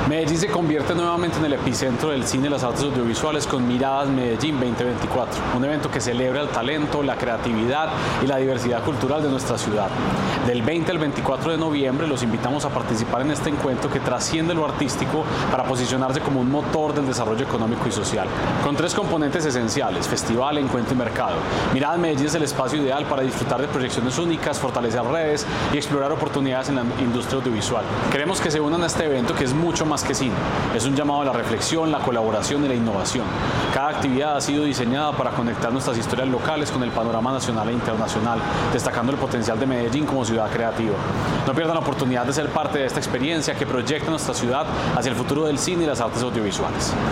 Medellín se convierte nuevamente en el epicentro del cine y las artes audiovisuales con Miradas Medellín 2024, un evento que celebra el talento, la creatividad y la diversidad cultural de nuestra ciudad. Del 20 al 24 de noviembre los invitamos a participar en este encuentro que trasciende lo artístico para posicionarse como un motor del desarrollo económico y social. Con tres componentes esenciales: festival, encuentro y mercado. Miradas Medellín es el espacio ideal para disfrutar de proyecciones únicas, fortalecer redes y explorar oportunidades en la industria audiovisual. Queremos que se unan a este evento, que es mucho más que cine. Es un llamado a la reflexión, la colaboración y la innovación. Cada actividad ha sido diseñada para conectar nuestras historias locales con el panorama nacional e internacional, destacando el potencial de Medellín como ciudad creativa. No pierdan la oportunidad de ser parte de esta experiencia que proyecta nuestra ciudad hacia el futuro del cine y las artes audiovisuales.